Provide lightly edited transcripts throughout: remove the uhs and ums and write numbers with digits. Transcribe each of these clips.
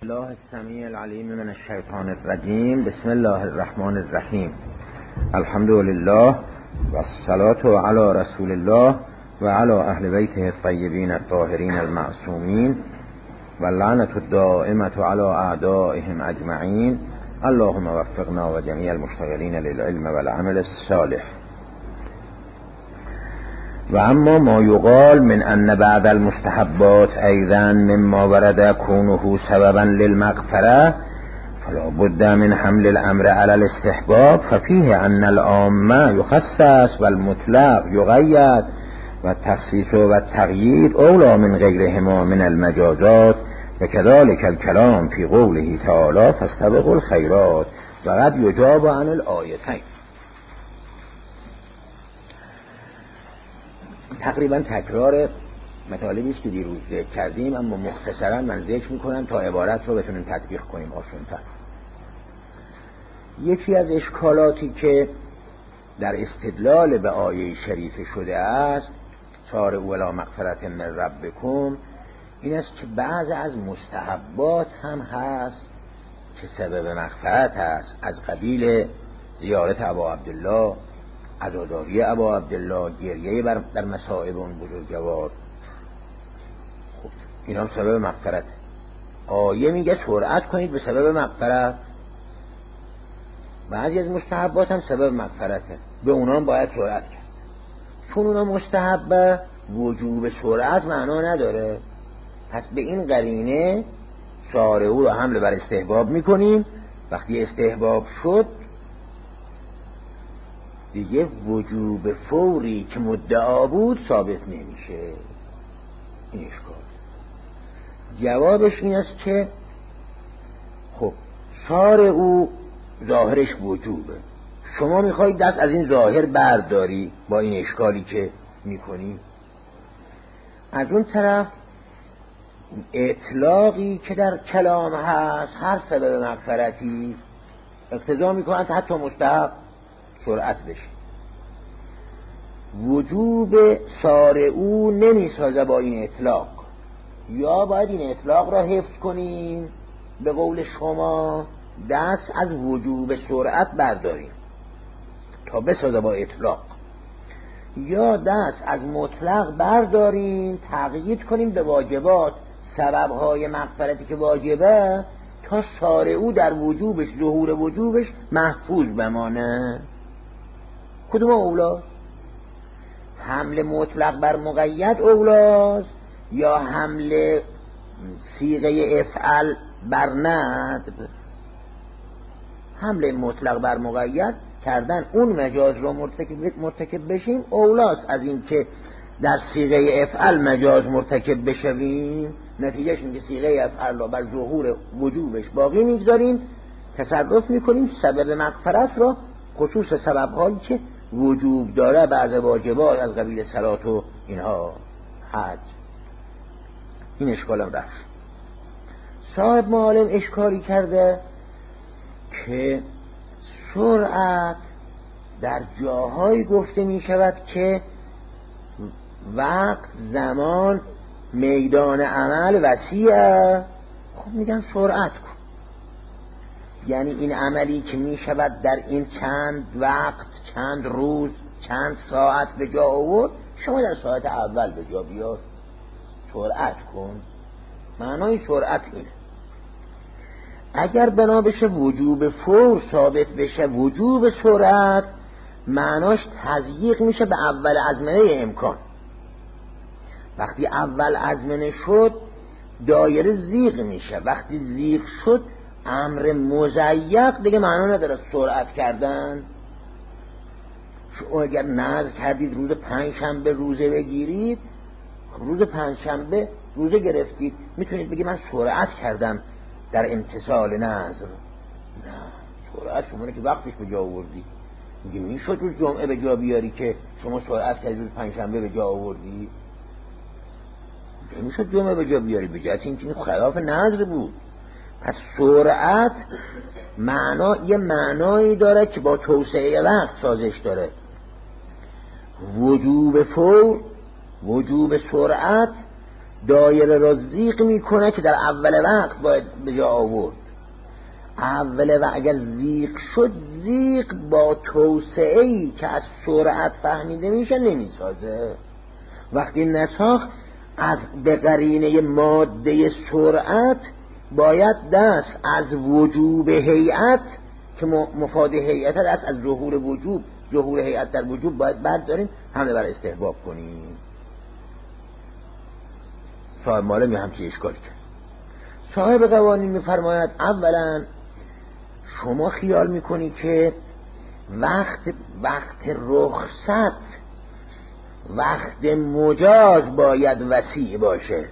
الله السمیع العلیم من الشیطان الرجیم. بسم الله الرحمن الرحیم. الحمد لله و الصلاة علی رسول الله و علی اهل بیته الطیبین الطاهرین المعصومین و اللعنة الدائمة علی اعدائهم اجمعین. اللهم وفقنا و جمیع المشتغلین للعلم والعمل الصالح. و اما ما یقال من ان بعد المستحبات ایضا مما ورد کونه سببا للمغفره فلا بد من حمل الامر على الاستحباب ففيه ان العام يخصص والمطلق يقيد والتخصيص والتقييد اولى من غيرهما من المجازات وكذلك الكلام في قوله تعالى فاستبقوا الخيرات وقد يجاب عن الآيتين. تقریبا تکرار مطالبی است که دیروز ذکر کردیم، اما مختصرا من ذکر میکنم تا عبارت رو بتونیم تطبیق کنیم آسان‌تر. یکی از اشکالاتی که در استدلال به آیه شریفه شده است سارعوا الی مغفرة من ربکم، این است که بعض از مستحبات هم هست که سبب مغفرت است، از قبیل زیارت ابا عبدالله، عزاداری ابا عبدالله، گریه در مصائب اون بزرگوار. خب این هم سبب مغفرت. آیه میگه سرعت کنید به سبب مغفرت. بعضی از مستحبات هم سبب مغفرته، به اونا هم باید سرعت کرد. چون اونا مستحبه وجوب سرعت معنا نداره، پس به این قرینه سارعوا رو حمل بر استحباب میکنیم. وقتی استحباب شد دیگه وجوب فوری که مدعا بود ثابت نمیشه. این اشکال. جوابش این است که خب سارعوا ظاهرش وجوبه، شما میخواید دست از این ظاهر برداری با این اشکالی که میکنی. از اون طرف اطلاقی که در کلام هست هر سبب مغفرتی اقتضا میکنند حتی مستحب سرعت بشه. وجوب سارعوا نمیسازه با این اطلاق، یا باید این اطلاق را حفظ کنیم به قول شما دست از وجوب سرعت برداریم تا بسازه با اطلاق، یا دست از مطلق برداریم تقیید کنیم به واجبات سببهای مغفرتی که واجبه تا سارعوا در وجوبش ظهور وجوبش محفوظ بمانه. کدوم اولاست؟ حمل مطلق بر مقید اولاست یا حمل صیغه افعل بر ندب؟ حمل مطلق بر مقید کردن اون مجاز رو مرتکب بشیم اولاست از این که در صیغه افعل مجاز مرتکب بشویم. نتیجهش این که صیغه افعل رو بر ظهور وجوبش باقی میگذاریم، تصرف میکنیم سبب مغفرت رو خصوص سببهایی که وجوب داره، بعض واجبات از قبیل صلات و اینها، حج. این اشکالم رفت. صاحب معالم اشکالی کرده که سرعت در جاهایی گفته می شود که وقت، زمان، میدان عمل وسیعه، خب میگن سرعت کن. یعنی این عملی که می شود در این چند وقت، چند روز، چند ساعت به جا آورد، شما در ساعت اول به جا بیار، سرعت کن. معنای سرعت اینه. اگر بنا بشه وجوب فور ثابت بشه وجوب سرعت، معناش تضییق میشه به اول ازمنه امکان. وقتی اول ازمنه شد دایره زیغ میشه، وقتی زیغ شد امر مضیق دیگه معنا نداره سرعت کردن. شما اگر نذر کردید روز پنجشنبه روزه بگیرید، روز پنجشنبه روزه گرفتید، میتونید بگید من سرعت کردم در امتثال نذر. نه، سرعت شما که وقتش به جا آوردی. میگه میشد روز جمعه به جا بیاری که شما سرعت کردید روز پنجشنبه به جا آوردی؟ میشد جمعه به جا بیاری، به جهت اینکه خلاف نذر بود. پس سرعت یه معنایی داره که با توسعه وقت سازش داره. وجوب فور، وجوب سرعت دایره را زیق میکنه که در اول وقت باید به جا آورد. اول وقت اگر زیق شد، زیق با توسعه‌ای که از سرعت فهمیده میشه نمیسازه. وقتی نساخت از به قرینه ماده سرعت باید دست از وجوب هیئت که مفاد هیئت است، از ظهور وجوب، ظهور هیئت در وجوب باید برداریم، همه بر استحباب کنیم. صاحب مالم یه همچی اشکالی کرد. صاحب قوانین میفرماید اولا شما خیال میکنی که وقت رخصت، وقت مجاز باید وسیع باشه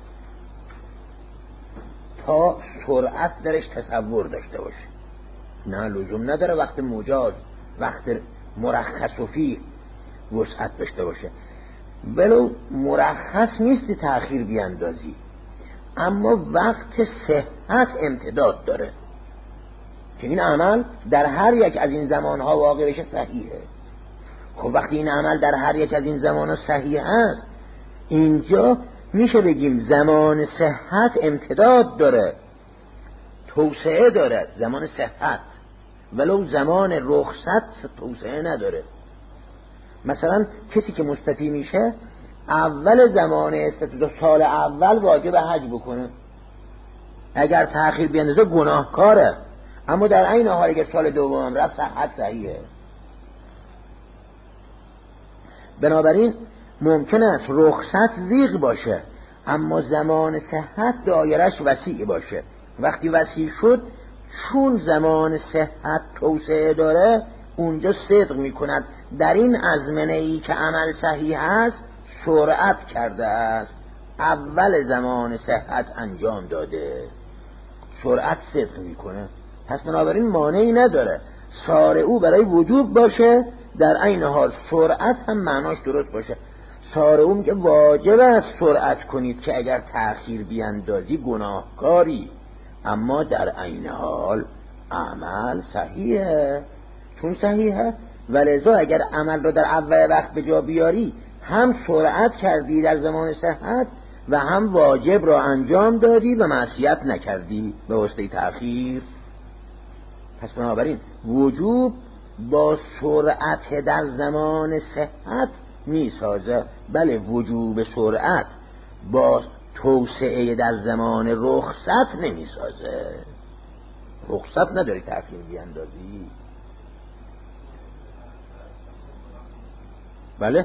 تا سرعت درش تصور داشته باشه. نه، لزوم نداره وقت مجاز، وقت مرخص و فیه وسعت داشته باشه. ولو مرخص نیستی تأخیر بیاندازی، اما وقت صحت امتداد داره که این عمل در هر یک از این زمانها واقع بشه صحیحه. خب وقتی این عمل در هر یک از این زمانها صحیح است، اینجا میشه بگیم زمان صحت امتداد داره، توسعه داره زمان صحت، ولو زمان رخصت توسعه نداره. مثلا کسی که مستطیع میشه اول زمان استطاعت سال اول واجب حج بکنه، اگر تأخیر بیاندازه گناهکاره، اما در عین حال اگر سال دوم رفت صحت صحیحه. بنابراین ممکن است رخصت زیغ باشه اما زمان صحت دایرش وسیع باشه. وقتی وسیع شد، چون زمان صحت توسعه داره، اونجا صدق میکند در این ازمنه ای که عمل صحیح است سرعت کرده است، اول زمان صحت انجام داده، سرعت صدق میکنه. پس بنابراین مانعی نداره سارعو برای وجوب باشه، در عین حال سرعت هم معناش درست باشه. سارعو میگه واجب است سرعت کنید که اگر تأخیر بیاندازی گناهکاری، اما در عین حال عمل صحیحه. چون صحیحه ولذا اگر عمل رو در اول وقت به جا بیاری، هم سرعت کردی در زمان صحت و هم واجب را انجام دادی و معصیت نکردی به واسطه تأخیر. پس بنابراین وجوب با سرعت در زمان صحت میسازه، بله وجوب سرعت با توسعه در زمان رخصت نمیسازه. رخصت نداری تأخیر بیاندازی. بله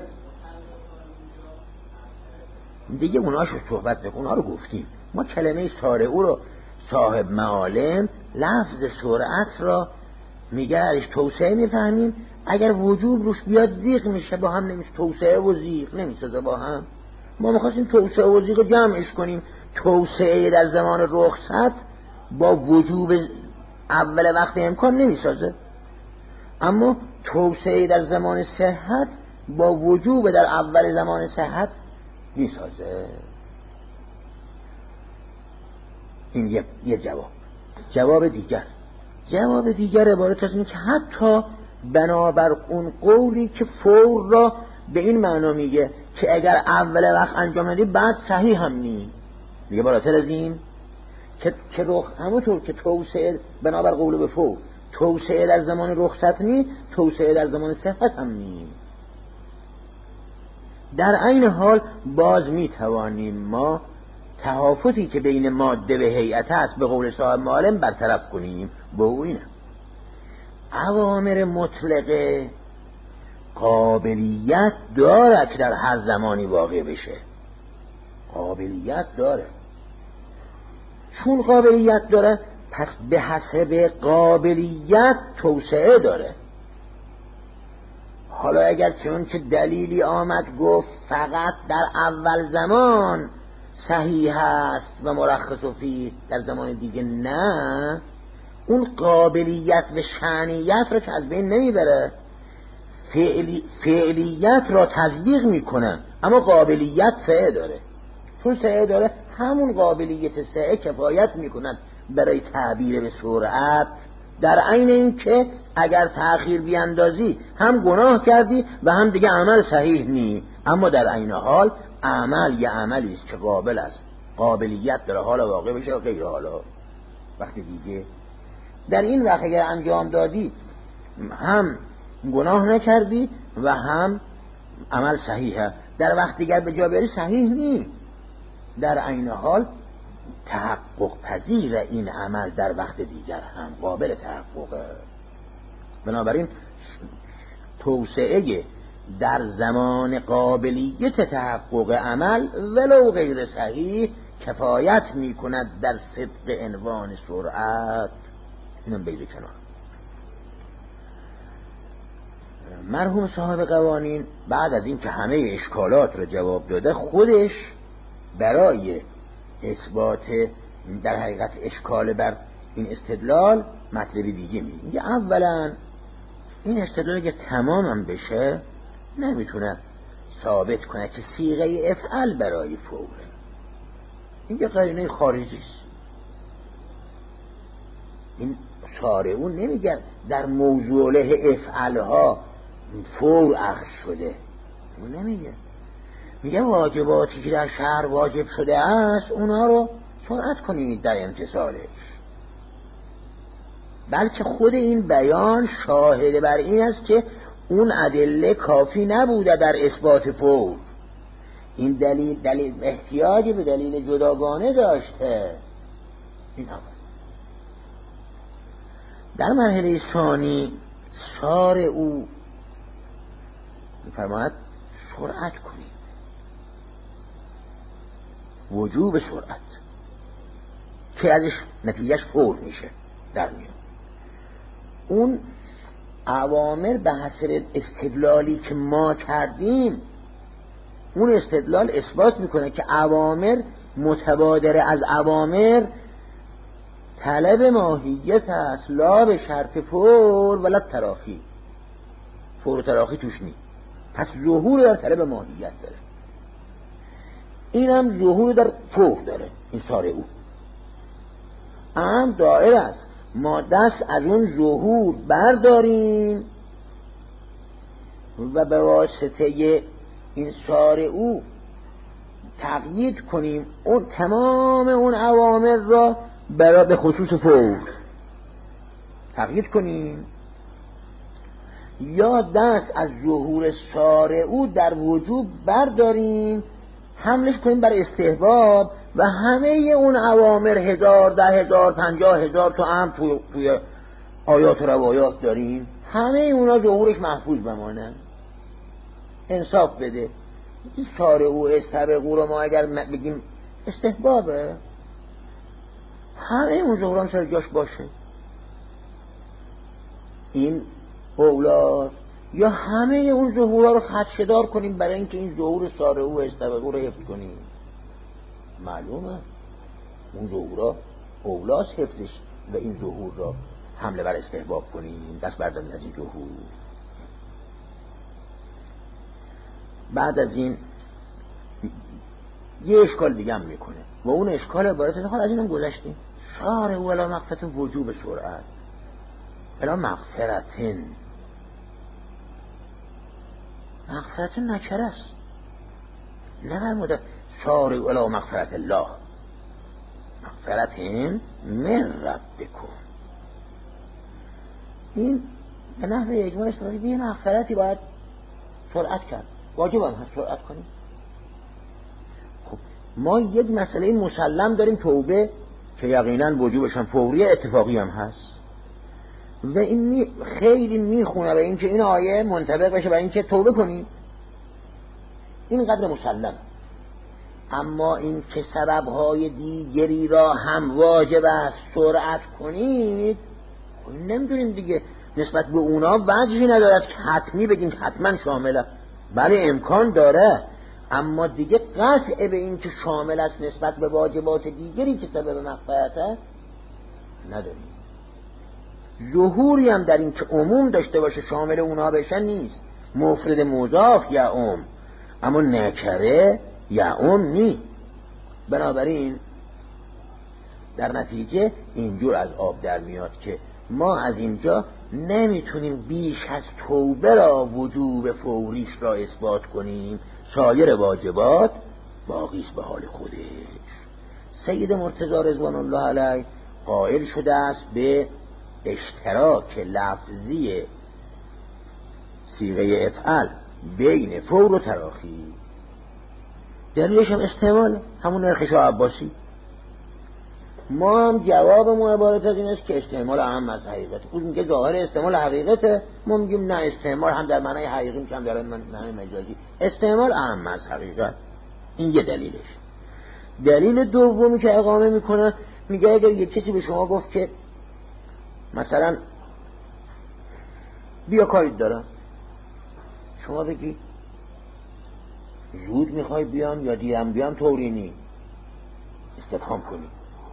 دیگه اونهاشو صحبت بکن، اونها رو گفتیم. ما کلمه سارعو رو صاحب معالم لفظ سرعت را میگه ازش توسعه میفهمیم، اگر وجوب روش بیاد زیغ میشه، با هم نمیشه، توسعه و زیغ نمیسازه با هم. ما میخواستیم توسعه و زیغ جمعش کنیم، توسعه در زمان رخصت با وجوب اول وقت امکان نمیسازه، اما توسعه در زمان صحت با وجوب در اول زمان صحت میسازه. این یه جواب دیگر عبارت از اینه که حتی بنابر اون قولی که فور را به این معنا میگه که اگر اول وقت انجام ندی بعد صحیح هم نی، میگه بالاتر از این که همونطور که توسعه بنابر قول به فور توسعه در زمان رخصت نی، توسعه در زمان صحت هم نی. در عین حال باز میتوانیم ما تهافتی که بین ماده و هیئت است به قول صاحب معالم برطرف کنیم. با او اینه اوامر مطلقه قابلیت داره که در هر زمانی واقع بشه، قابلیت داره. چون قابلیت داره پس به حسب قابلیت توسعه داره. حالا اگر چون که دلیلی آمد گفت فقط در اول زمان صحیح است و مرخص و فیه، در زمان دیگه نه، اون قابلیت و شأنیت رو که از بین نمیبره، فعلیت را تصدیق میکنه، اما قابلیت سعه داره. چون سعه داره همون قابلیت سعه کفایت میکند برای تعبیر به سرعت، در عین این که اگر تأخیر بیاندازی هم گناه کردی و هم دیگه عمل صحیح نی، اما در عین حال عمل یه عملی است که قابل است، قابلیت داره حالا واقع بشه و غیر حالا. وقتی دیگه در این وقت اگر انجام دادی هم گناه نکردی و هم عمل صحیحه. در وقت دیگر به جا بری صحیح نی، در عین حال تحقق پذیر این عمل در وقت دیگر هم قابل تحققه. بنابراین توسعه در زمان قابلیت تحقق عمل ولو غیر صحیح کفایت می کند در صدق عنوان سرعت. اینم بگیر کنار. مرحوم صاحب قوانین بعد از این که همه اشکالات رو جواب داده، خودش برای اثبات در حقیقت اشکال بر این استدلال مطلبی دیگه میگه. اولا این استدلال که تمامم بشه نمیتونه ثابت کنه که صیغه افعل برای فوره. این یه قرینه خارجی است. این شارعون نمیگن در موضوع افعلها فور اخذ شده، اون نمیگه. میگه واجباتی که در شهر واجب شده است اونها رو سرعت کنید در امتثالش. بلکه خود این بیان شاهد بر این است که اون ادله کافی نبوده در اثبات فور. این دلیل احتیاجی به دلیل جداگانه داشته. این اول. در مرحله ثانی شارع او می‌فرماید سرعت کنید، وجوب سرعت که ازش نتیجهش فور میشه در میاد. اون اوامر به حسب استدلالی که ما کردیم، اون استدلال اثبات میکنه که اوامر متبادر از اوامر طلب ماهیت است، لا به شرط فور ولا تراخی. فور و تراخی توش نی، پس ظهور در طلب ماهیت داره. اینم ظهور در فور داره. این ساره او هم دائر است، ما دست از اون ظهور برداریم و به واسطه این ساره او تقیید کنیم اون تمام اون اوامر را برای به خصوص فور تقیید کنیم، یا دست از ظهور ساره او در وجوب برداریم حملش کنیم بر استحباب و همه اون اوامر 1000 10,000 50,000 تا هم توی آیات و روایات داریم، همه اونا ظهورش محفوظ بمانه. انصاف بده. این ساره او استبقو رو ما اگر بگیم استحبابه، همه اون ظهوران سر جاش باشه، این اولاست. یا همه اون ظهورها رو خدشه‌دار کنیم برای اینکه این ظهور ساره او استبقو رو حفظ کنیم. معلومه اون ظهورها اولاست حفظش و این ظهور را حمله بر استحباب کنیم، دست برداریم از این ظهور. بعد از این یه اشکال دیگه هم میکنه و اون اشکال عبارت از این هم گذشتیم. شارع او الا مغفرت وجوب سرعت الا مغفرتن. مغفرتن نکره است، نه فرموده شارع او الا مغفرت الله، مغفرتن من ربکم. این به نحو اجمال استفاده به مغفرتی باید سرعت کرد، واجب هم هست سرعت کنیم. خب ما یک مسئله مسلم داریم، توبه، که یقینا وجوبش هم فوری اتفاقی هم هست و این خیلی میخونه به این که این آیه منطبق بشه برای این که توبه کنیم، این قدر مسلم. اما این که سببهای دیگری را هم واجب است سرعت کنید، نمیدونیم دیگه نسبت به اونا وجهی ندارد که حتمی بگیم که حتما شامله. بله امکان داره، اما دیگه قطع به این که شامل است نسبت به واجبات دیگری که سبب مغفرت نداریم. ظهوری هم در این که عموم داشته باشه شامل اونا بشن نیست. مفرد مضاف یا اما نکره یا نی. بنابراین در نتیجه اینجور از آب در میاد که ما از اینجا نمیتونیم بیش از توبه را وجوب فوریش را اثبات کنیم، سایر واجبات باقیست به حال خودش. سید مرتضی رضوان الله علیه قائل شده است به اشتراک لفظی صیغه افعل بین فور و تراخی. دلیلش هم استعمال همون نرخ شاه عباسی. ما هم جوابمون عبارت از این است که استعمال اهم از حقیقت. اون میگه ظاهر استعمال حقیقته، ما میگیم نه، استعمال هم در معنای حقیقی میشه هم در معنای مجازی. استعمال اهم از حقیقت. این یه دلیلش. دلیل دومی که اقامه میکنه، میگه اگر یک کسی به شما گفت که مثلا بیا کاری دارم، شما بگی زود میخوای بیام یا دیرم بیام طوری نی، استفهام کنی.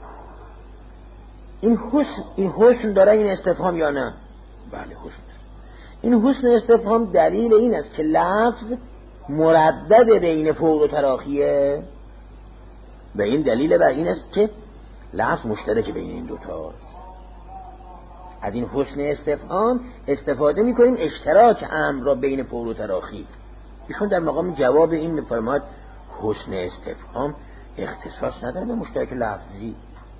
این حسن داره این استفهام یا نه؟ بله حسن داره. این حسن استفهام دلیل این است که لفظ مردد بین فور و تراخیه، و این دلیل بر این است که لفظ مشترک بین این دوتا. از این حسن استفهام استفاده میکنیم اشتراک امر را بین فور و تراخی. ایشون در مقام جواب این میفرماید حسن استفهام اختصاص نداره به مشترک لفظی.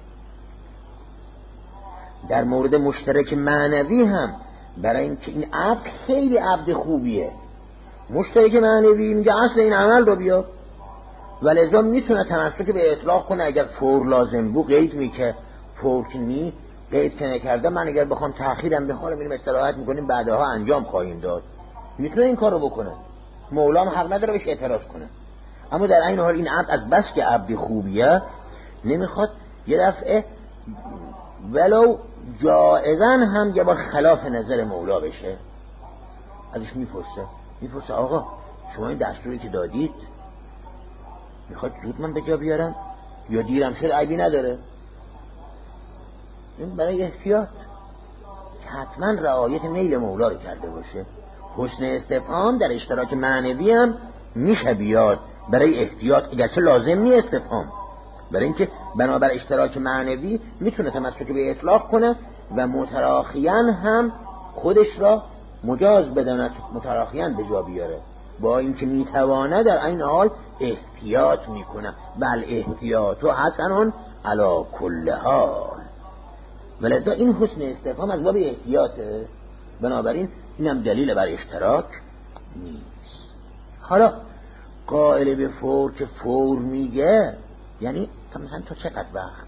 در مورد مشترک معنوی هم، برای اینکه این عبد خیلی عبد خوبیه، مشترک معنوی میگه اصل این عمل رو بیا، ولذا میتونه تمسک به اطلاق کنه. اگر فور لازم بود قید میکه، فور که نی قید که نکرده، من اگر بخوام تأخیرم به حال میریم استراحت میکنیم بعدها انجام خواهیم داد، میتونه این کارو بکنه. مولا هم حق نداره بهش اعتراض کنه. اما در این حال این عبد از بس که عبد خوبیه نمیخواد یه دفعه ولو جائزن هم یه بار خلاف نظر مولا بشه. ازش میپرسه آقا شما این دستوری که دادید میخواد زود من به جا بیارم یا دیرم شد عیبی نداره؟ این برای احتیاط که حتما رعایت میل مولا رو کرده باشه. حسن استفهام در اشتراک معنوی هم میشه بیاد برای احتیاط، اگرچه لازم نیست استفهام، برای اینکه بنابر اشتراک معنوی میتونه تمسک به اطلاق کنه و متراخیان هم خودش را مجاز بداند متراخیان به جا بیاره، با اینکه میتوانه در این حال احتیاط میکنه. بل احتیاط و حسن علی کل حال. ولذا این حسن استفهام از باب احتیاطه، بنابراین اینم دلیل بر اشتراک نیست. حالا قائل به فور که فور میگه یعنی مثلا تا چقدر وقت؟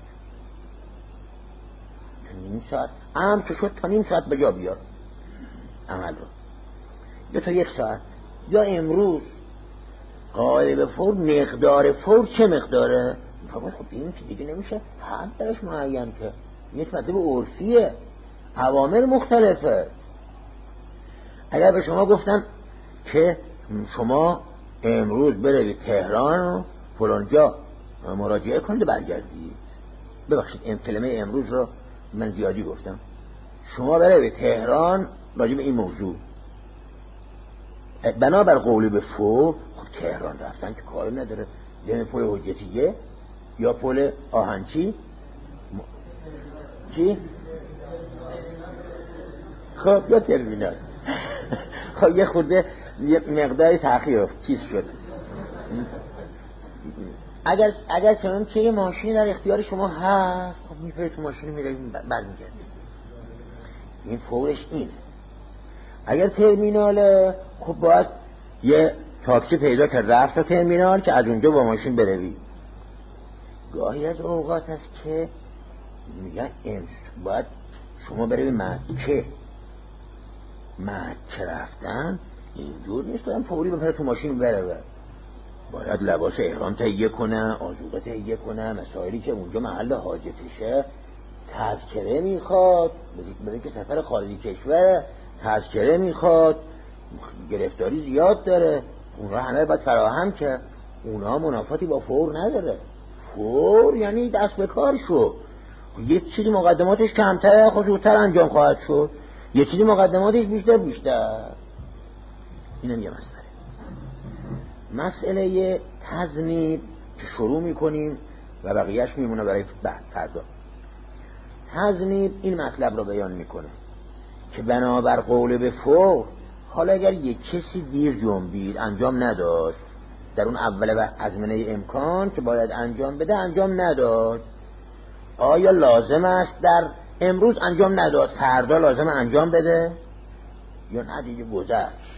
تا نیم ساعت امر که شد تا نیم ساعت به جا بیار عمل رو، یا تا 1 ساعت، یا امروز. قائل به فور مقدار فور چه مقداره؟ خب این که دیگه نمیشه حد درش معین که یک مطلب عرفیه، عوامل مختلفه. اگر به شما گفتن که شما امروز بروید تهران و فلان جا مراجعه کنید برگردید، ببخشید این کلمه امروز رو من زیادی گفتم، شما بروید تهران راجع به این موضوع، بنابر قولی به فور خب تهران رفتن که کاری نداره، یعنی پل حجتیه یا پل آهنچی چی؟ خب یا ترمینال. خب یه خورده یه مقداری تأخیر چیز شد. اگر چنان که یه ماشین در اختیار شما هست، خب میپره تو ماشین میره برمیگرده، این فورش اینه. اگر ترمیناله خب باید یه تاکسی پیدا کرد رفت تا ترمینال که از اونجا با ماشین بروی. گاهی از اوقات هست که میگن باید شما بروی مکه رفتن اینجور نیست دارم فوری بپره تو ماشین بره، باید لباس احرام تهیه کنه، آذوقه تهیه کنه، مسائلی که اونجا محل حاجتشه، تذکره میخواد، برای که سفر خارجی کشور تذکره میخواد، گرفتاری زیاد داره، اونها همه باید فراهم که اونها منافاتی با فور نداره. فور یعنی دست به کار شو، یه چیزی مقدماتش کمتر خودتر انجام خواهد شد، یه چیزی مقدماتش بیشتر. اینم یه مسئله تذنیب که شروع میکنیم و بقیهش میمونه برای بعد فردا. تذنیب این مطلب رو بیان میکنه که بنابر قول به فور، حالا اگر یک کسی دیر جنبید انجام نداد، در اون اول ازمنه امکان که باید انجام بده انجام نداد. آیا لازم است در امروز انجام نداد فردا لازم انجام بده یا نه دیگه گذشت؟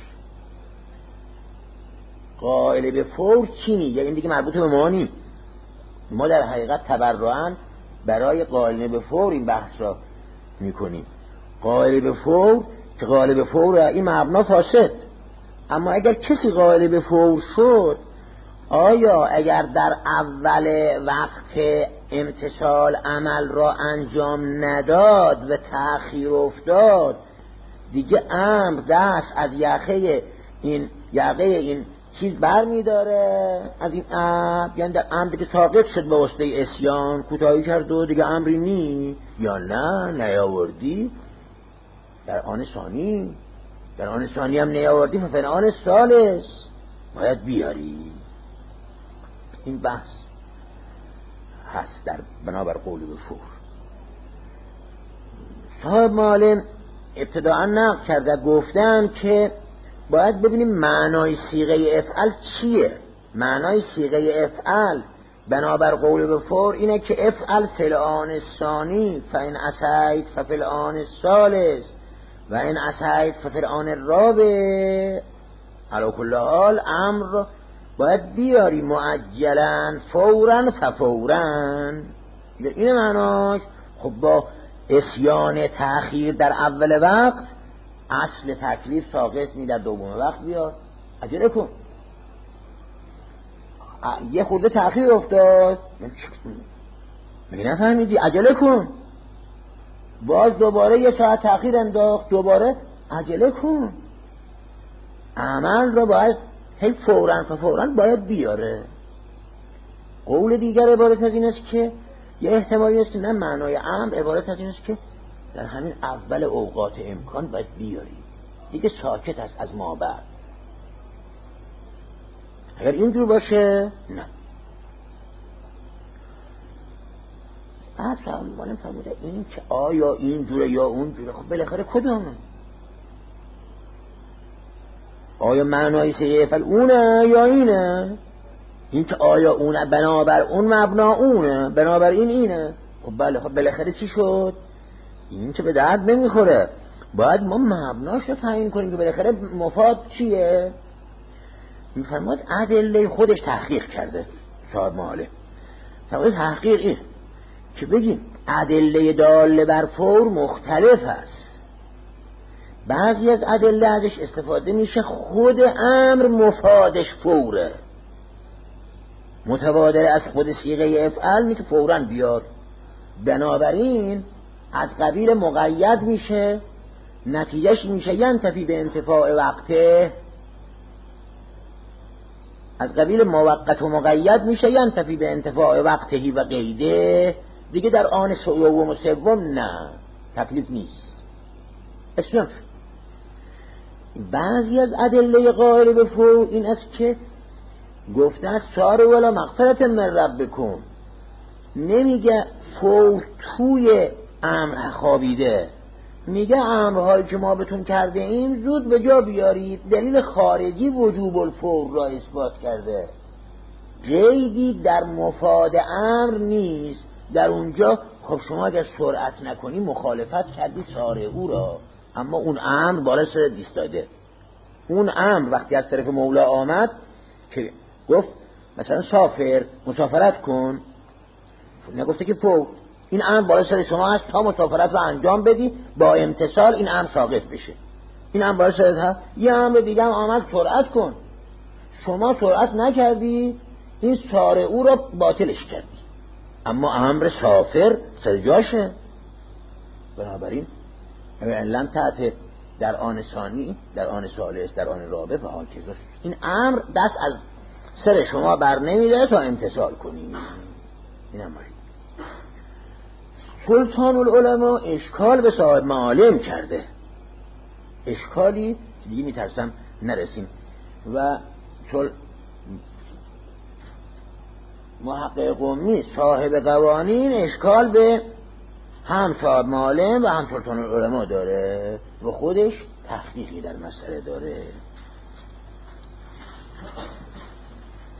قائل به فور چی میگه؟ این دیگه مربوط به ما نیست. ما در حقیقت تبرعاً برای قائل به فور این بحثا میکنیم. قائل به فور که قائل به فور این مبنا فاسد. اما اگر کسی قائل به فور شد، آیا اگر در اول وقت امتثال عمل را انجام نداد و تأخیر افتاد، دیگه امر دست از یقه این چیز بر میداره از این امر؟ یعنی در امر که ساقط شد به واسطه عصیان کوتاهی کرد و دیگه امری نی؟ یا نه نیاوردی در آن ثانی هم نیاوردی ففن آن ثالث باید بیاری. این بحث هست در بنابر قول به فور. صاحب معالم ابتداعا نقل کرده گفتن که باید ببینیم معنای صیغه افعل چیه. معنای صیغه افعل بنابر قول به فور اینه که افعل فی الآن الثانی فإن عصیت ففی الآن الثالث و این عصیت ففی الآن الرابع. علی کل حال امر باید بیاری معجلا فورا ففورا. این معناش. خب با عصیان تأخیر در اول وقت اصل تکلیف ساقط نی در دوم وقت بیاد. عجله کن. یه خورده تأخیر افتاد میگه نفهمیدی عجله کن. باز دوباره یه ساعت تأخیر انداخت دوباره عجله کن. عمل را باید هی فوراً فوراً باید بیاره. قول دیگر عبارت از این است که یه احتمالی است که نه معنای امر عبارت از این است که در همین اول اوقات امکان باید بیاری دیگه ساکت است از ما بعد. اگر اینجور باشه نه. بعد فرمانم فرموده این که آیا اینجوره یا اونجوره. خب بالاخره کدومه؟ آیا معنای صیغه افعل اونه یا اینه؟ این که آیا اونه بنابر اون مبنا اونه بنابر این اینه. خب بله. خب بالاخره چی شد؟ این که به درد نمیخوره. باید ما مبناش رو تعیین کنیم که بالاخره مفاد چیه. میفرماد ادله خودش تحقیق کرده صاحب معالم. فرمود تحقیق این که بگیم ادله داله بر فور مختلف است. بعضی از ادله ازش استفاده میشه خود امر مفادش فوره، متبادر از خود صیغه افعل میگه فوراً بیار. بنابراین از قبیل مقید میشه، نتیجهش میشه ینتفی به انتفاع وقته. از قبیل موقت و مقید میشه ینتفی به انتفاع وقتهی و قیده. دیگه در آن دوم و سوم نه تکلیف نیست. اسم بعضی از ادله قائل به فور این است که گفته است سار ولا مغفرت من ربکم. نمیگه فور توی امر خوابیده، میگه امرهایی که ما بهتون کرده این زود به جا بیارید. دلیل خارجی وجوب الفور را اثبات کرده. قیدی در مفاد امر نیست. در اونجا خب شما اگر سرعت نکنی مخالفت کردی ساره او را، اما اون امر بالا سرت ایستاده. اون امر وقتی از طرف مولا آمد که گفت مثلا سافر مسافرت کن، نگفته که فور. این امر بالا سر شما هست تا مسافرت رو انجام بدی، با امتثال این امر ساقط بشه. این امر بالا سرت هست. یه امر دیگه هم آمد سرعت کن، شما سرعت نکردی، این ساره او را باطلش کردی، اما امر سافر سر جاشه. بنابراین لم تأت در آن ثانی در آن ثالث در آن رابع و حال چیزاست. این امر دست از سر شما بر نمیده تا امتثال کنی. این امری سلطان العلماء اشکال به صاحب معالم کرده، اشکالی دیگه میترسم نرسیم. و محقق قمی صاحب قوانین اشکال به هم صاحب معالم و هم سلطان العلماء داره و خودش تحقیقی در مسئله داره.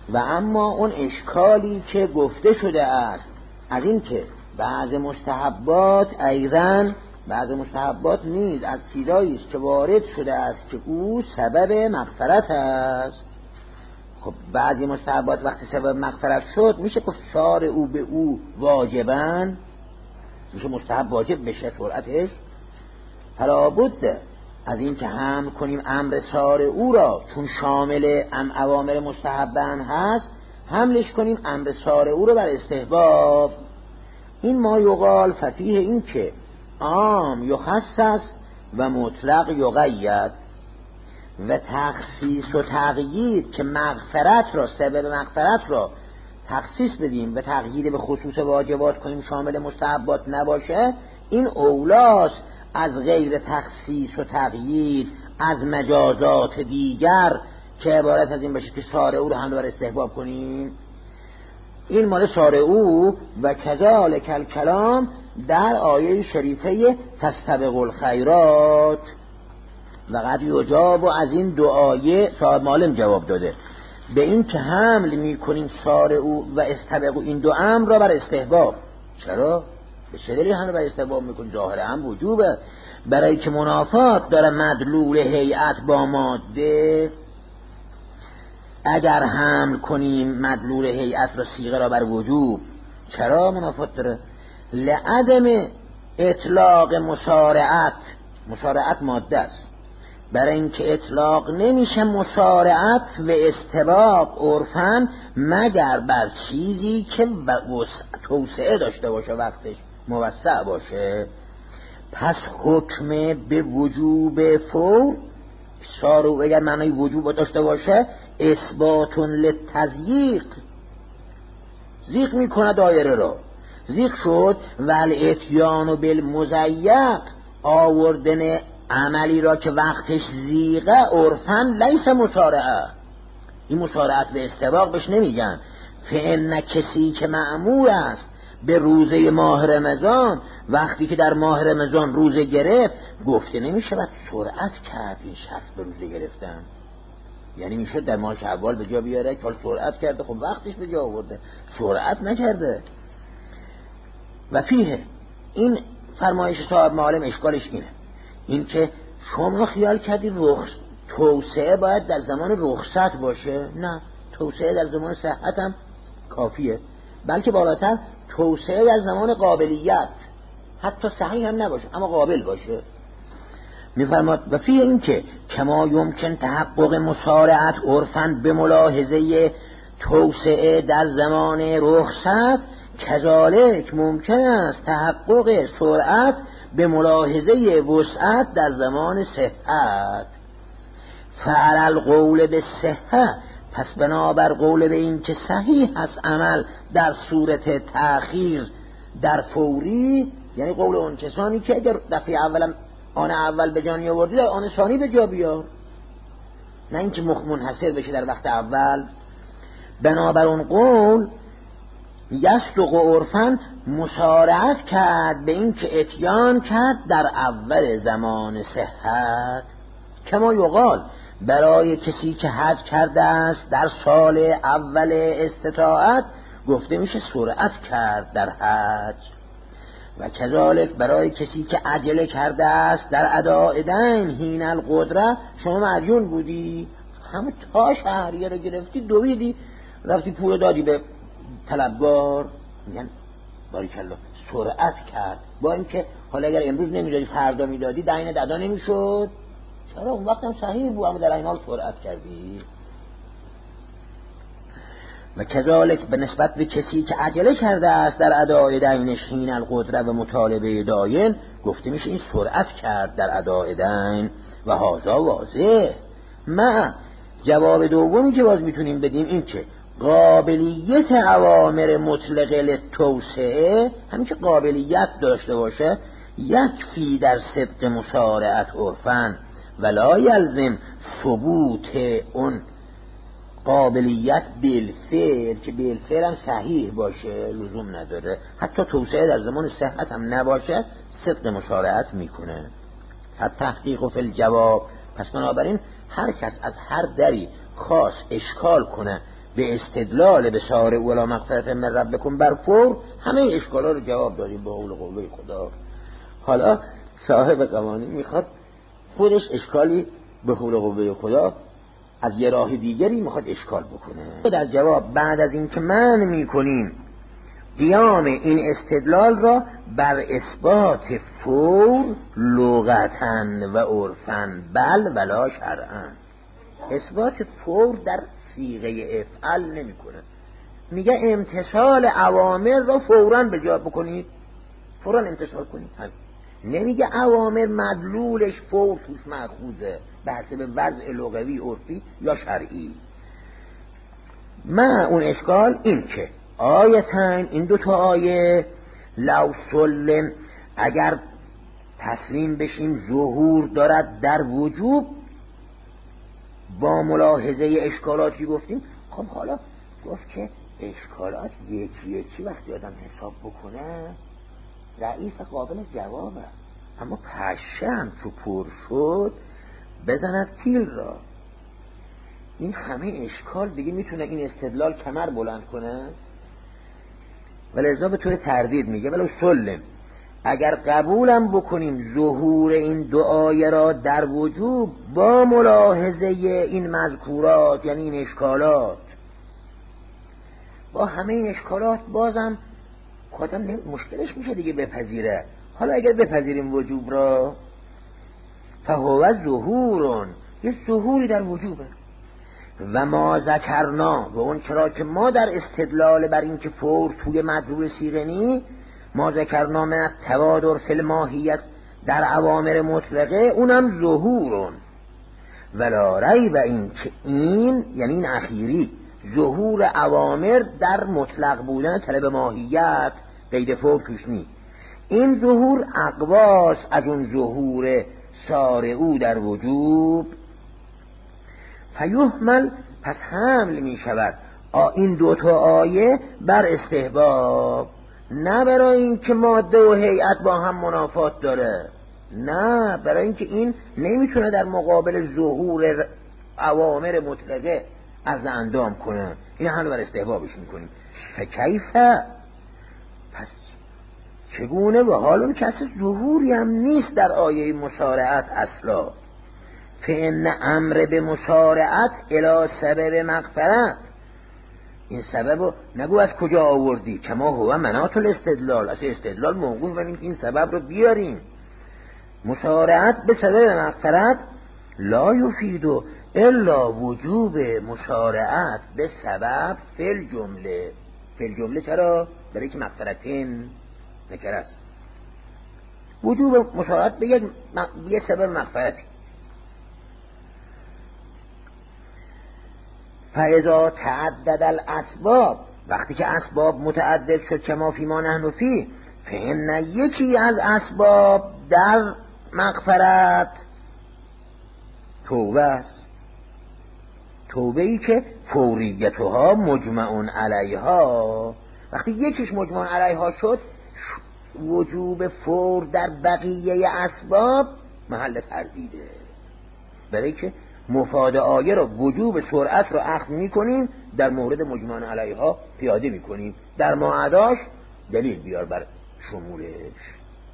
و اما اون اشکالی که گفته شده است از این که بعض مستحبات ایضاً بعض مستحبات نیز از چیزایی است که وارد شده است که او سبب مغفرت است. خب بعضی مستحبات وقتی سبب مغفرت شد میشه گفت سار او به او واجبن، میشه مستحب واجب بشه سرعتش. فلا بد از این که حمل کنیم امر سار او را، چون شامل اوامر مستحبن هست، حملش کنیم امر سار او را بر استحباب. این ما یقال ففیه، این که عام یخصص و مطلق یقید، و تخصیص و تقیید که مغفرت را، سبب مغفرت را تخصیص بدیم و تقیید به خصوص واجبات کنیم شامل مستحبات نباشه، این اولاست از غیر تخصیص و تقیید از مجازات دیگر که عبارت از این باشه که ساره او رو هم بر استحباب کنیم. این مال ساره او. و کذالک الکلام در آیه شریفه فاستبقوا الخیرات، و قد یجاب، و از این دو آیه صاحب معالم جواب داده به این که حمل میکنیم سار او و استبقوا، این دو امر را بر استحباب. چرا؟ به چه دلیل حمل بر استحباب میکنیم؟ ظاهر هم وجوبه، برای که منافات داره مدلول هیئت با ماده. اگر حمل کنیم مدلول هیئت را صیغه را بر وجوب، چرا منافات داره؟ لعدم اطلاق مسارعت ماده است، برای اینکه اطلاق نمیشه مسارعت و استباق عرفاً مگر بر چیزی که توسعه داشته باشه، وقتش موسع باشه. پس حکم به وجوب فور سارو اگر معنی وجوب داشته باشه اثبات للتضییق، ضیق میکنه دایره را، ضیق شد. ول اتیان بالمضیق، آوردن عملی را که وقتش ضیقه عرفاً لیس مسارعه، این مسارعت به استباق بهش نمیگن. فإن کسی که مأمور است به روزه ماه رمضان، وقتی که در ماه رمضان روزه گرفت گفته نمیشه باید سرعت کرد این شخص به روزه گرفتن، یعنی میشه در ماه شوال به جا بیاره که سرعت کرده، خب وقتش به جا آورده، سرعت نکرده. و فیه، این فرمایش صاحب معالم اشکالش اینه، این که شما خیال کردی توسعه باید در زمان رخصت باشه. نه، توسعه در زمان صحت هم کافیه، بلکه بالاتر توسعه در زمان قابلیت، حتی صحیح هم نباشه اما قابل باشه. میفرماد و فی این که کما یمکن تحقق مسارعت عرفاً به ملاحظه توسعه در زمان رخصت، کذالک ممکن است تحقق سرعت به ملاحظه وسعت در زمان صحت. فعلى القول به صحت، پس بنابر قول به این که صحیح است عمل در صورت تأخیر در فوری، یعنی قول اون کسانی که اگر دفعه اولم آن اول به جانی آوردی در آن ثانی به جا بیار، نه اینکه منحصر بشه در وقت اول. بنابر اون قول یصدق عرفاً مسارعت کرد به این که اتیان کرد در اول زمان صحت. کما یقال، برای کسی که حج کرده است در سال اول استطاعت گفته میشه سرعت کرد در حج. و کذالک برای کسی که عجله کرده است در اداء دین حین القدره، شما مدیون بودی همه تا شهریه رو گرفتی دویدی رفتی پول دادی به طلبگار، میگن باریکالله سرعت کرد، با اینکه حالا اگر امروز نمیدادی فردا میدادی دین ددا نمیشد. چرا؟ اون وقت هم صحیح بود اما در این حال سرعت کردی. و کذالک به نسبت به کسی که عجله کرده است در اداء دینش حین القدره و مطالبه داین گفته میشه این سرعت کرد در اداء دین. و هذا واضح. ما جواب دومی که باز میتونیم بدیم این که قابلیت اوامر مطلقه للتوسعه، همین که قابلیت داشته باشه یکفی در صدق مسارعت عرفاً، ولا یلزم ثبوت اون قابلیت بالفعل، که بالفعل هم صحیح باشه لزوم نداره، حتی توسعه در زمان صحت هم نباشه صدق مسارعت میکنه. تحقیق فی الجواب، پس بنابراین هر کس از هر دری خاص اشکال کنه به استدلال به سارع ولا مغفرت من ربکم بر فور همه اشکالا رو جواب دادیم به حول و قوه خدا. حالا صاحب قوانین میخواد خودش اشکالی به حول و قوه خدا از یه راه دیگری میخواد اشکال بکنه. در جواب بعد از این که من میکنیم قیام این استدلال را بر اثبات فور لغتن و عرفن بل ولا شرعن، اثبات فور در صیغه افعل نمیکنه، میگه امتثال اوامر را فوراً به جا بکنید، فوراً امتثال کنید. نمیگه اوامر مدلولش فور توش مأخوذه به حسب وضع لغوی عرفی یا شرعی. من اون اشکال این که آیتن این دوتا آیه لو سلم اگر تسلیم بشیم ظهور دارد در وجوب با ملاحظه اشکالاتی گفتیم. خب حالا گفت که اشکالات یکی یکی وقتی آدم حساب بکنه ضعیف قابل جوابه، اما پشه هم تو پر شد بزند تیر را. این همه اشکال دیگه میتونه این استدلال کمر بلند کنه؟ ولذا به طور تردید میگه ولو سلم اگر قبولم بکنیم ظهور این دو آیه را در وجوب با ملاحظه این مذکورات یعنی این اشکالات، با همه این اشکالات بازم خودم مشکلش میشه دیگه بپذیره. حالا اگر بپذیریم وجوب را فهو ظهورون، یه ظهوری در وجوبه. و ما ذکرنا و اون چرا که ما در استدلال بر این که فور توی مدلول صیغه نی ما ذکرنا من توادر فی الماهیت در اوامر مطلقه اونم ظهورون ولا ریب این که این یعنی این اخیری ظهور اوامر در مطلق بودن طلب ماهیت قید فور توش نی، این ظهور اقواس از اون ظهور سارعو در وجوب فیحمل پس حمل می شود این دوتا آیه بر استحباب، نه برای این که ماده و هیئت با هم منافات داره، نه برای این که این نمیتونه در مقابل ظهور اوامر مطلقه از اندام کنه، این حمل بر استحبابش میکنیم. فکیفه پس چگونه و حالون که اصلا ظهوری هم نیست در آیه مسارعت اصلا، فإن امر به مسارعت الی سبب مغفرت، این سبب نگو از کجا آوردی کما هو مناط الاستدلال، اصلا استدلال موقوف بر این سبب رو بیاریم. مسارعت به سبب مغفرت لا یفید الا وجوب مسارعت به سبب فی الجمله. فی الجمله چرا؟ برای که مغفرتین نکره است، وجوب مسارعت به یک سبب مغفرتی. فاذا تعدد الاسباب وقتی که اسباب متعدد شد کما فی ما نحن فی فإن یکی از اسباب در مغفرت توبه است، توبه ای که فوریتها مجمع علیها، وقتی یکیش مجمع علیها شد وجوب فور در بقیه اسباب محل تردیده، برای که مفاد آیه را وجوب سرعت را اخذ میکنیم در مورد مجمع علیها پیاده میکنیم، در معاداش دلیل بیار بر شمولش.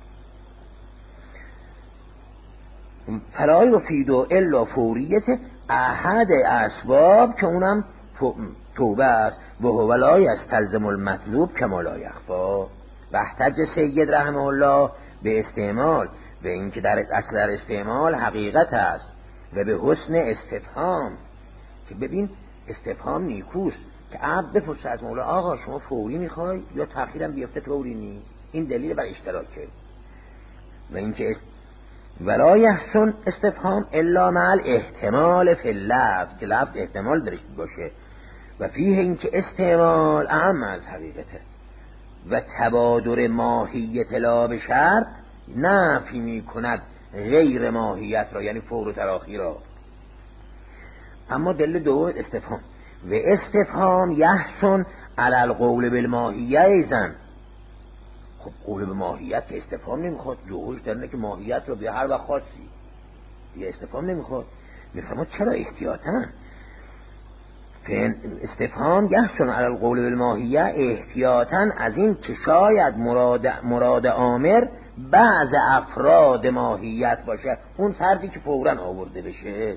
فلا یفید الا فوریت احد اسباب که اونم توبه است و هو لا یستلزم المطلوب کما لا یخفی. و احتج سید رحمه الله به استعمال به این که در اصل در استعمال حقیقت است و به حسن استفهام، که ببین استفهام نیکوست که عبد بپرسه از مولا آقا شما فوری میخوای یا تأخیرم بیفته طوری نی، این دلیل بر اشتراکه. و این که ولا یحسن استفهام الا مع الاحتمال فی اللفظ، که لفظ احتمال درش باشه و فیه این که استعمال اهم از حقیقته و تبادر ماهیت لا به شرط نفی می کند غیر ماهیت را یعنی فور و تراخی را. اما دلیل دوم استفهام و استفهام یحسن علی القول بالماهیه ایزن. خب قول به ماهیت که استفهام نمیخواد، ظهورش در که ماهیت رو به هر وقت خاصی دیگه استفهام نمیخواد. میفهمد چرا احتیاطاً استفهام یحسن علی القول بالماهیه احتیاطاً از این که شاید مراد آمر بعض افراد ماهیت باشه، اون فردی که فوراً آورده بشه.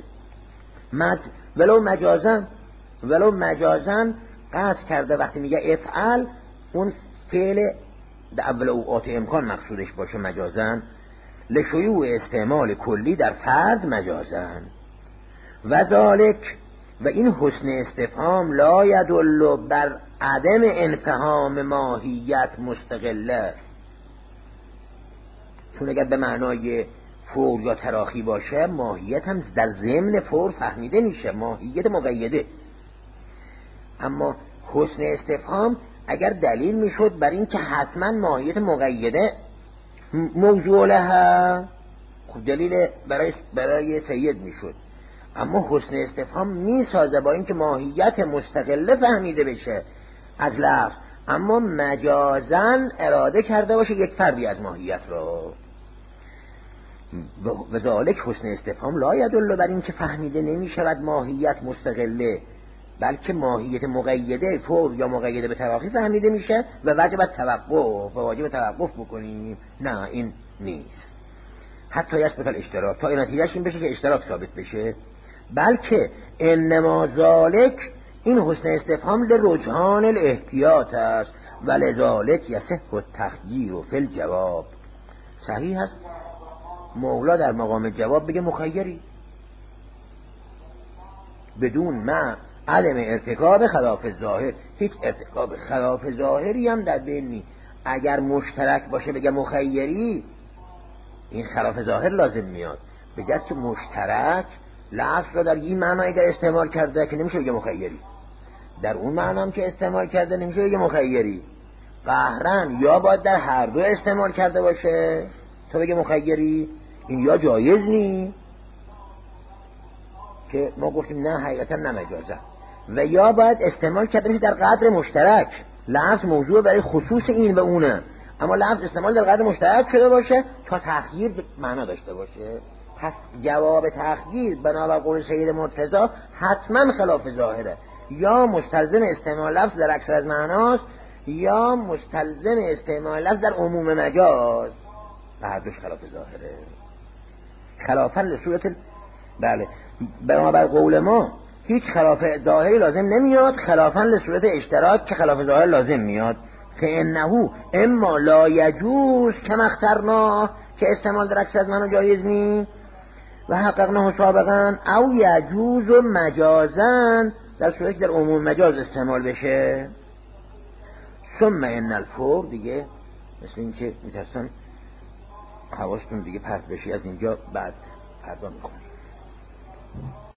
ولو مجازن قطع کرده وقتی میگه افعل، اون فعل در اول اوقات امکان مقصودش باشه مجازن، لشیوع استعمال کلی در فرد مجازن. و ذالک، و این حسن استفهام لا یدل بر عدم انفهام ماهیت مستقله، چون اگر به معنای فور یا تراخی باشه ماهیت هم در ضمن فور فهمیده میشه، ماهیت مقیده. اما حسن استفهام اگر دلیل میشد بر این که حتما ماهیت مقیده موضوع لها، خب دلیل برای سید میشد. اما حسن استفهام میسازه با اینکه ماهیت مستقله فهمیده بشه از لفظ، اما مجازن اراده کرده باشه یک فردی از ماهیت رو. و ذالک حسن استفهام لا یدل بر این که فهمیده نمیشود ماهیت مستقله، بلکه ماهیت مقیده فور یا مقیده به تراخی فهمیده میشه و واجب توقف بکنیم. نه، این نیست. حتی یثبت الاشتراک، تا نتیجهش این بشه که اشتراک ثابت بشه. بلکه انما ذالک، این حسن استفهام لرجحان الاحتیاط است و لذالک یصح التخییر فی الجواب. صحیح است مولا در مقام جواب بگه مخیری بدون ما عدم ارتکاب خلاف ظاهر. هیچ ارتکاب خلاف ظاهری هم در بین نیست. اگر مشترک باشه بگه مخیری، این خلاف ظاهر لازم میاد. بگه که مشترک لفظ رو در این معنی اگر استعمال کرده که نمیشه بگه مخیری، در اون معنی هم که استعمال کرده نمیشه بگه مخیری. قهرن یا باید در هر دو استعمال کرده باشه تا بگه مخیری، این یا جایز نی که ما گفتیم نه حقیقتا نمجازه، و یا باید استعمال کرده باشه در قدر مشترک. لفظ موضوع برای خصوص این و اونه، اما لفظ استعمال در قدر مشترک شده باشه تا تخییر معنا داشته باشه. پس جواب تخییر بنابر قول سید مرتضی حتما خلاف ظاهره، یا مستلزم استعمال لفظ در اکثر از معناست، یا مستلزم استعمال لفظ در عموم مجاز، و هر دوش خلاف ظاهره. خلافا لصورت بله، بنابر قول ما هیچ خلاف ظاهری لازم نمیاد، خلافا لصورت اشتراک که خلاف ظاهر لازم میاد. فانه اما لا یجوز کما اخترنا، که استعمال در اکثر از معنی جایز نی و حققناه سابقا، او یجوز و مجازن، در صورتی در عموم مجاز استعمال بشه. ثم ان الفور، دیگه مثل این که میترسم حواستون دیگه پرت بشی از اینجا، بعد پردا میکنم.